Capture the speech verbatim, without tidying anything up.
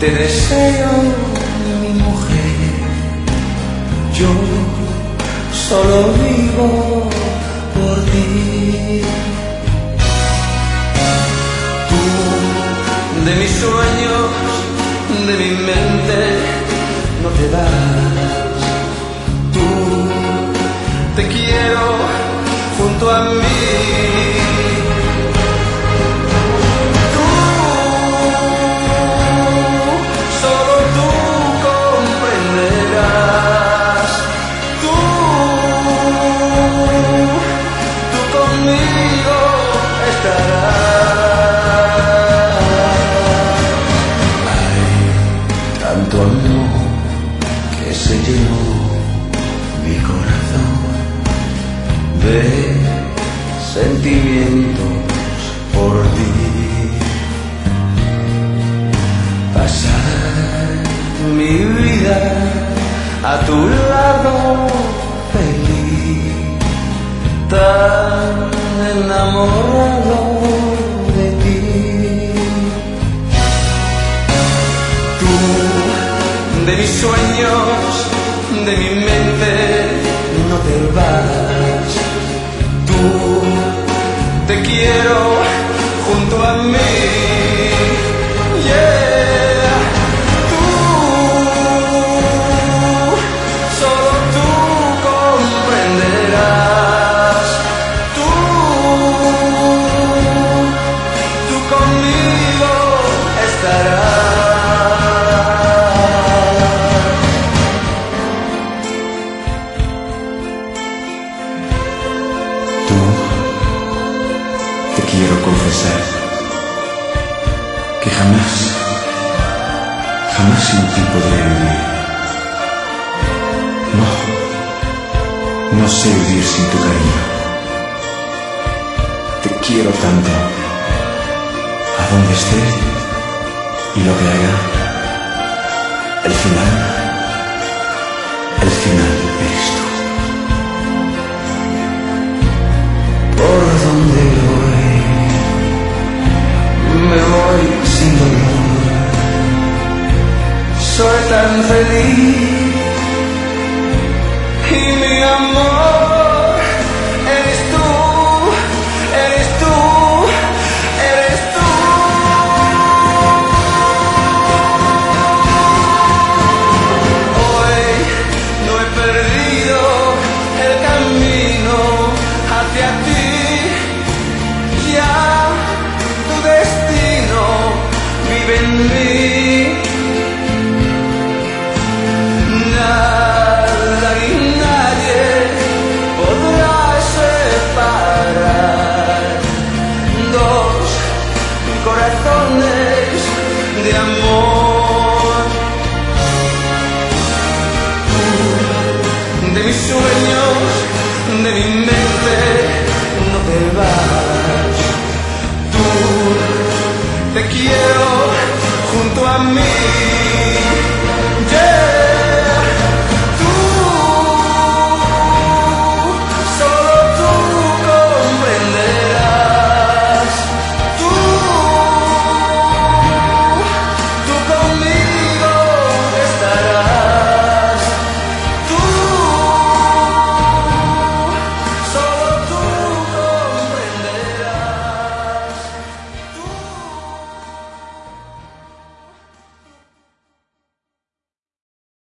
te deseo, mi mujer. Yo solo vivo por ti. Tú, de mis sueños, de mi mente, no te vas. Tú, te quiero junto a mí. Tú, solo tú comprenderás. Tú, tú conmigo estarás. Hay tanto amor que se llenó mi corazón de sentimientos por ti. Pasar mi vida a tu lado feliz, tan enamorado de ti. Tú, de mis sueños, de mi mente, no te vas. Tú, te quiero junto a mí. Yeah. Tú, solo tú comprenderás. Tú, tú conmigo estarás. Quiero confesar que jamás, jamás sin ti podré vivir. No, no sé vivir sin tu cariño. Te quiero tanto, a donde esté y lo que haga. El final, el final eres tú. Por donde voy, me voy sin dolor. Soy tan feliz y mi amor eres tú, eres tú, eres tú. Hoy no he perdido el camino hacia ti. Ya tu destino vive en mí. Nada y nadie podrá separar dos corazones de amor. Tú, de mis sueños, de mi mente, no te vas. Tú, te quiero junto a mí.